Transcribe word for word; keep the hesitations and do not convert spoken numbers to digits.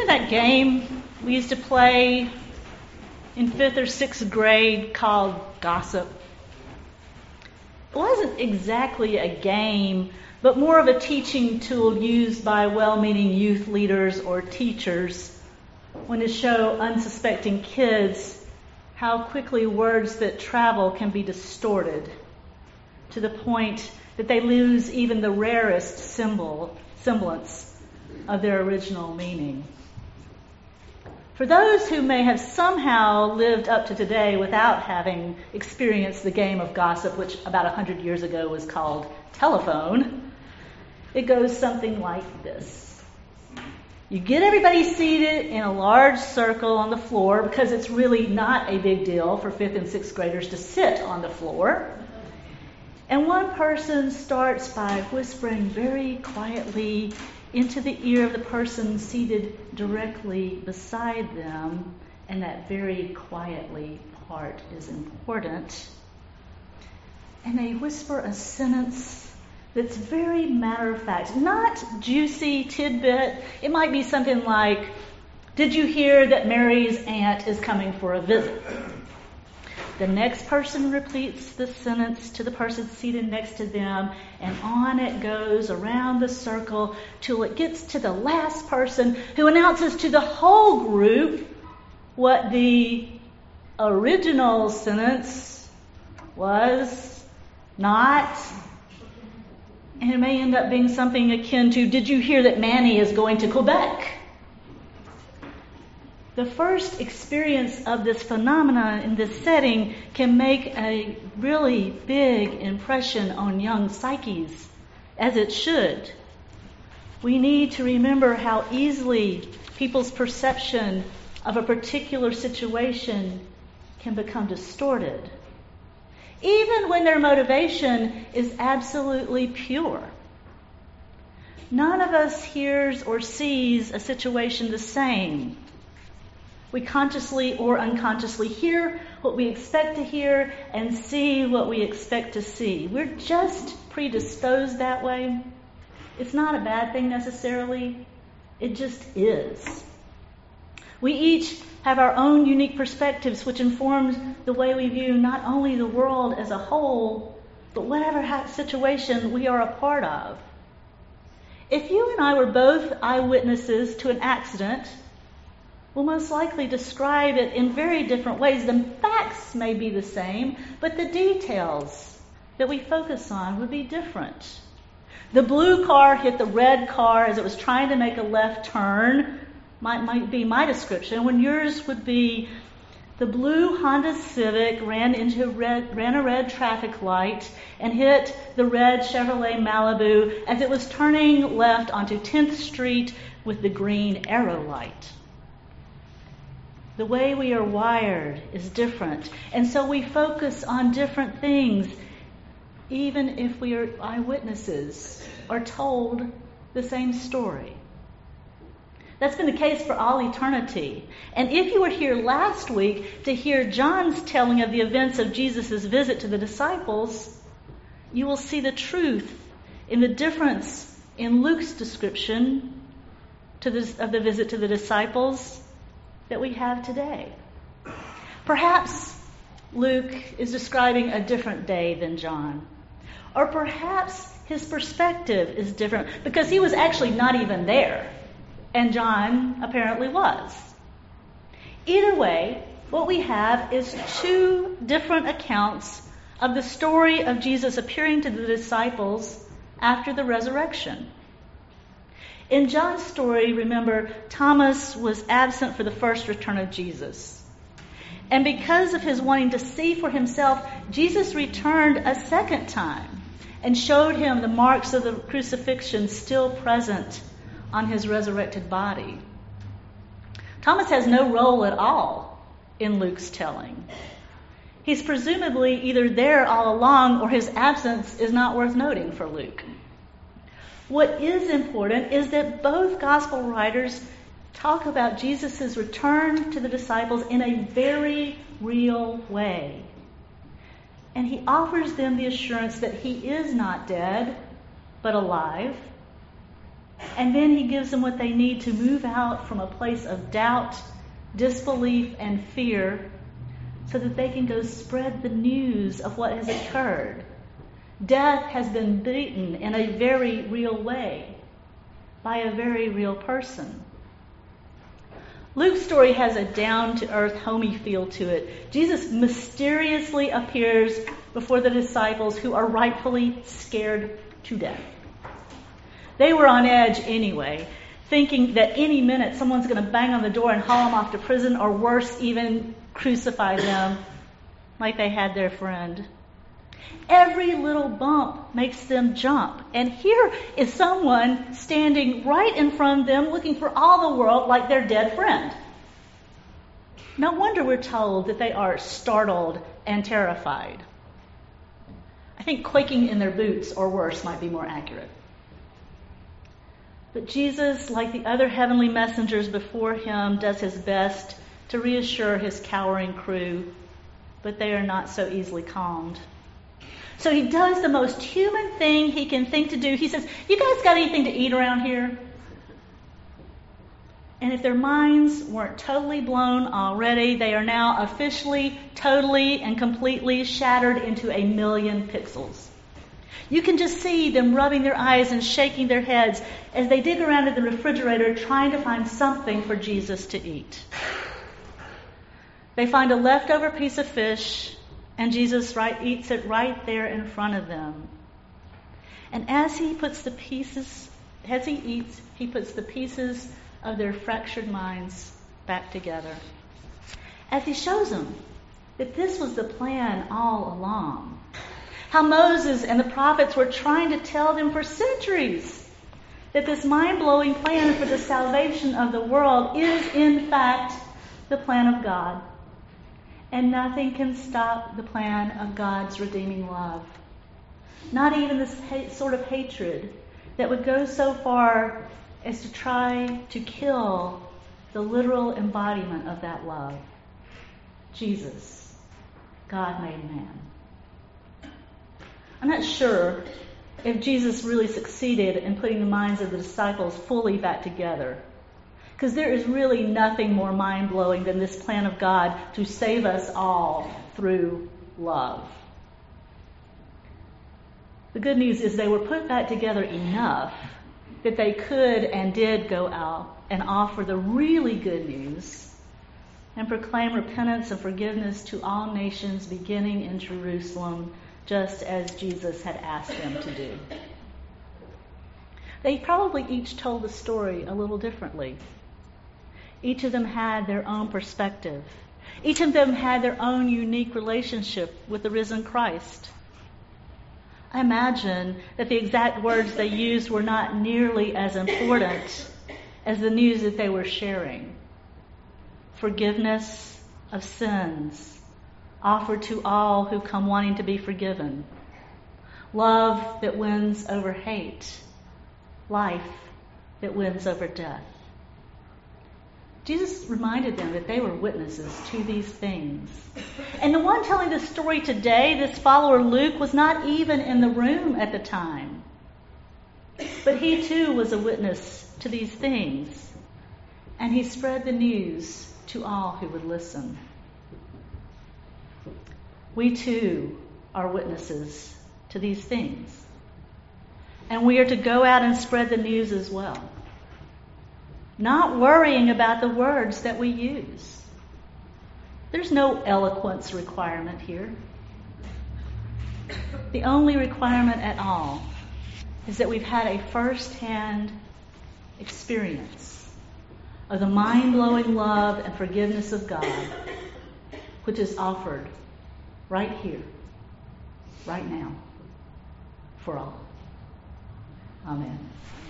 that game we used to play in fifth or sixth grade called Gossip? It wasn't exactly a game, but more of a teaching tool used by well-meaning youth leaders or teachers when to show unsuspecting kids how quickly words that travel can be distorted to the point that they lose even the rarest symbol, semblance of their original meaning. For those who may have somehow lived up to today without having experienced the game of gossip, which about one hundred years ago was called telephone, it goes something like this. You get everybody seated in a large circle on the floor, because it's really not a big deal for fifth and sixth graders to sit on the floor. And one person starts by whispering very quietly into the ear of the person seated directly beside them, and that very quietly part is important. And they whisper a sentence that's very matter-of-fact, not juicy tidbit. It might be something like, "Did you hear that Mary's aunt is coming for a visit?" The next person repeats the sentence to the person seated next to them, and on it goes around the circle till it gets to the last person, who announces to the whole group what the original sentence was not. And it may end up being something akin to, "Did you hear that Manny is going to Quebec?" The first experience of this phenomenon in this setting can make a really big impression on young psyches, as it should. We need to remember how easily people's perception of a particular situation can become distorted, even when their motivation is absolutely pure. None of us hears or sees a situation the same. We consciously or unconsciously hear what we expect to hear and see what we expect to see. We're just predisposed that way. It's not a bad thing necessarily. It just is. We each have our own unique perspectives, which informs the way we view not only the world as a whole, but whatever situation we are a part of. If you and I were both eyewitnesses to an accident, we'll most likely describe it in very different ways. The facts may be the same, but the details that we focus on would be different. The blue car hit the red car as it was trying to make a left turn, might, might be my description, when yours would be the blue Honda Civic ran into red, ran a red traffic light and hit the red Chevrolet Malibu as it was turning left onto tenth Street with the green arrow light. The way we are wired is different, and so we focus on different things, even if we are eyewitnesses or told the same story. That's been the case for all eternity. And if you were here last week to hear John's telling of the events of Jesus' visit to the disciples, you will see the truth in the difference in Luke's description to the, of the visit to the disciples that we have today. Perhaps Luke is describing a different day than John. Or perhaps his perspective is different because he was actually not even there, and John apparently was. Either way, what we have is two different accounts of the story of Jesus appearing to the disciples after the resurrection. In John's story, remember, Thomas was absent for the first return of Jesus. And because of his wanting to see for himself, Jesus returned a second time and showed him the marks of the crucifixion still present on his resurrected body. Thomas has no role at all in Luke's telling. He's presumably either there all along, or his absence is not worth noting for Luke. What is important is that both gospel writers talk about Jesus' return to the disciples in a very real way. And he offers them the assurance that he is not dead, but alive. And then he gives them what they need to move out from a place of doubt, disbelief, and fear so that they can go spread the news of what has occurred. Death has been beaten in a very real way by a very real person. Luke's story has a down-to-earth, homey feel to it. Jesus mysteriously appears before the disciples who are rightfully scared to death. They were on edge anyway, thinking that any minute someone's going to bang on the door and haul them off to prison, or worse, even crucify them like they had their friend. Every little bump makes them jump. And here is someone standing right in front of them, looking for all the world like their dead friend. No wonder we're told that they are startled and terrified. I think quaking in their boots, or worse, might be more accurate. But Jesus, like the other heavenly messengers before him, does his best to reassure his cowering crew, but they are not so easily calmed. So he does the most human thing he can think to do. He says, "You guys got anything to eat around here?" And if their minds weren't totally blown already, they are now officially, totally, and completely shattered into a million pixels. You can just see them rubbing their eyes and shaking their heads as they dig around in the refrigerator trying to find something for Jesus to eat. They find a leftover piece of fish, and Jesus right, eats it right there in front of them. And as he puts the pieces, as he eats, he puts the pieces of their fractured minds back together. As he shows them that this was the plan all along. How Moses and the prophets were trying to tell them for centuries that this mind-blowing plan for the salvation of the world is, in fact, the plan of God. And nothing can stop the plan of God's redeeming love. Not even this ha- sort of hatred that would go so far as to try to kill the literal embodiment of that love. Jesus, God made man. I'm not sure if Jesus really succeeded in putting the minds of the disciples fully back together. Because there is really nothing more mind-blowing than this plan of God to save us all through love. The good news is they were put back together enough that they could and did go out and offer the really good news and proclaim repentance and forgiveness to all nations beginning in Jerusalem, just as Jesus had asked them to do. They probably each told the story a little differently. Each of them had their own perspective. Each of them had their own unique relationship with the risen Christ. I imagine that the exact words they used were not nearly as important as the news that they were sharing. Forgiveness of sins offered to all who come wanting to be forgiven. Love that wins over hate. Life that wins over death. Jesus reminded them that they were witnesses to these things. And the one telling the story today, this follower Luke, was not even in the room at the time. But he too was a witness to these things. And he spread the news to all who would listen. We too are witnesses to these things. And we are to go out and spread the news as well. Not worrying about the words that we use. There's no eloquence requirement here. The only requirement at all is that we've had a first-hand experience of the mind-blowing love and forgiveness of God, which is offered right here, right now, for all. Amen.